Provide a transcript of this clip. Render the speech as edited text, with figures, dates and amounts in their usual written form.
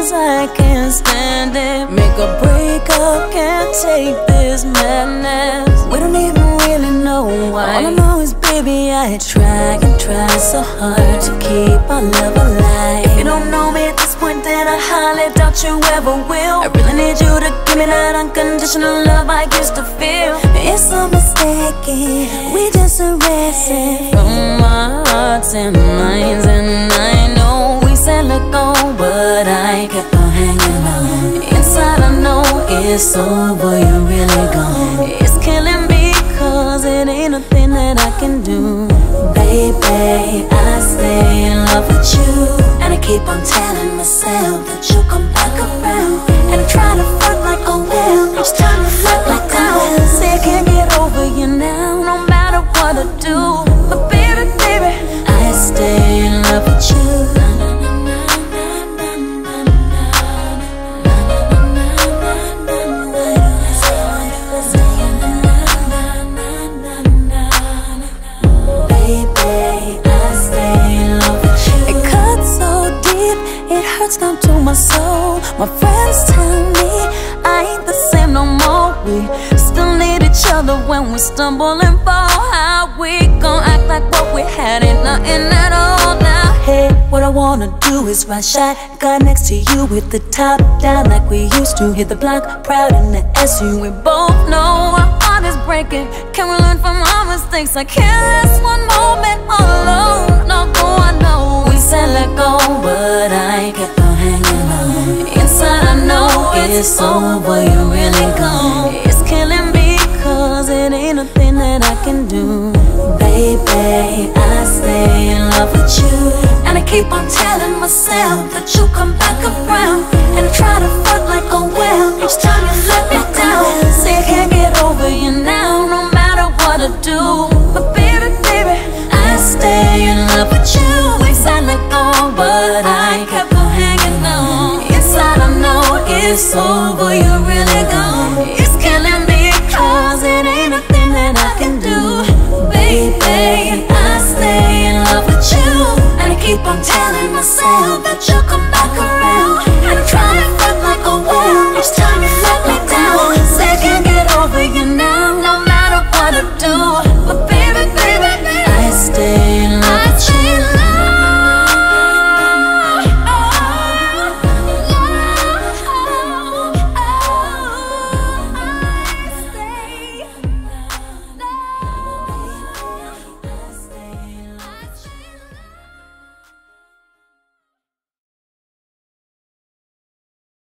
cause I can't stand it. Make a breakup, can't take this madness. We don't even really know why. All I know is, baby, I try and try so hard to keep our love alive. If you don't know me at this point, then I highly doubt you ever will. I really need you to give me that unconditional love I used to feel. It's so mistaken, we just arrested from our hearts and minds. And I know we said let go, but I kept on hanging on. Inside I know it's over, you're really gone. It's killing me cause it ain't a thing that I can do. Baby, I stay in love with you, and I keep on telling myself that you'll come back around. And I try to front like, oh well, each time you flip like I will. Say I can't get over you now, no matter what I do. But baby, baby, I stay in love with you. Hurts down to my soul. My friends tell me I ain't the same no more. We still need each other when we stumble and fall. How we gon' act like what we had ain't nothing at all now? Hey, what I wanna do is ride shotgun next to you with the top down like we used to. Hit the block proud in the SU. We both know our heart is breaking. Can we learn from our mistakes? I can't last one moment all alone. No, I know we said let go, but I kept on hanging on. Inside I know it's over, you're really gone. It's killing me cause it ain't a thing that I can do. Baby, I stay in love with you, and I keep on telling myself that you'll come back around. And I try to front like, oh well, each time you let me down. Say I can't get over you now, no matter what I do. But baby, baby, I stay in love with you. We said let go, but I kept on hanging on. Inside I know it's over, you're really gone. It's killing me cause it ain't a thing that I can do. Baby, I stay in love with you, and I keep on telling myself that you'll come